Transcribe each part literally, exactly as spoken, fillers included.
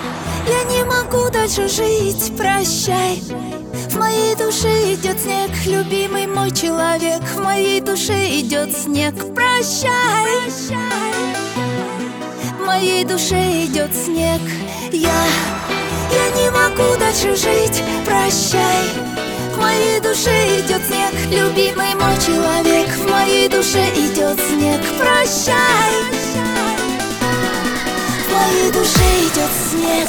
я не могу дальше жить, прощай. В моей душе идет снег, любимый мой человек. В моей душе идет снег, прощай. В моей душе идет снег. Я, я не могу дальше жить, прощай. В моей душе идет снег, любимый мой человек. В моей душе идет снег, прощай. В моей душе идет снег.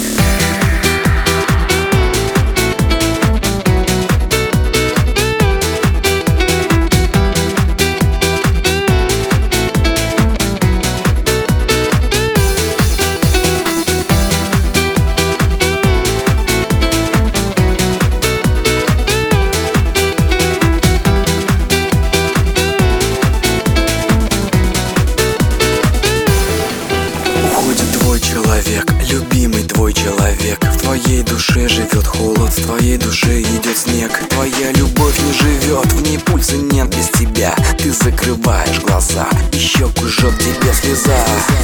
Любимый твой человек, в твоей душе живет холод, в твоей душе идет снег. Твоя любовь не живет, в ней пульса нет без тебя. Ты закрываешь глаза, и щеку жжет тебе слеза.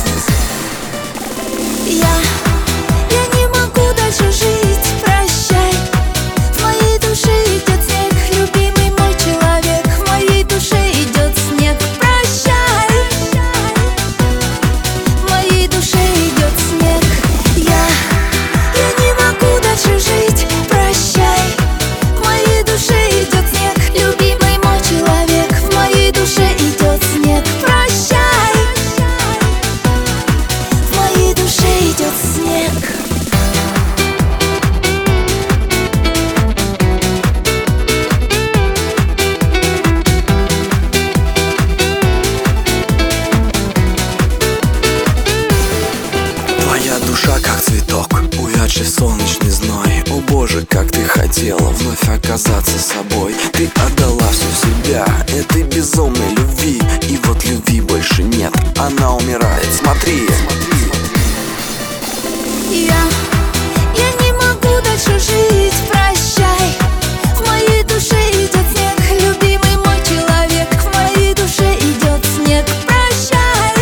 Я, я не могу дальше жить, прощай. В моей душе идет снег, любимый мой человек. В моей душе идет снег, прощай. В моей душе идет снег. Я, я не могу дальше жить, прощай. В моей душе идет снег, любимый мой человек. В моей душе идет снег, прощай. В моей душе идет снег. Твоя душа как цветок, увядший солнечный зной. О боже, как ты хотела вновь оказаться собой. Ты отдала всю себя этой безумной любви. И вот любви больше нет, она умирает, смотри. Я, я не могу дальше жить, прощай. В моей душе идет снег, любимый мой человек. В моей душе идет снег, прощай.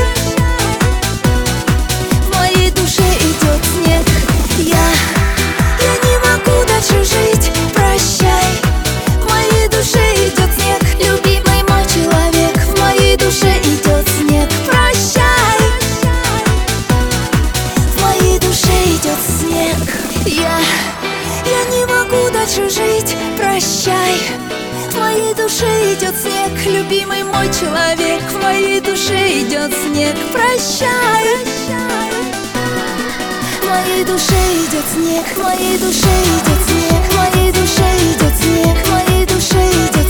В моей душе идет снег. Я, я не могу дальше жить, прощай. В моей душе идет снег, любимый мой человек. В моей душе идет снег, прощай. В моей душе идет снег. Я, я не могу дальше жить, прощай. В моей душе идет снег, любимый мой человек. В моей душе идет снег, прощай. В моей душе идет снег, в моей душе идет снег, в моей душе идет снег, в моей душе идет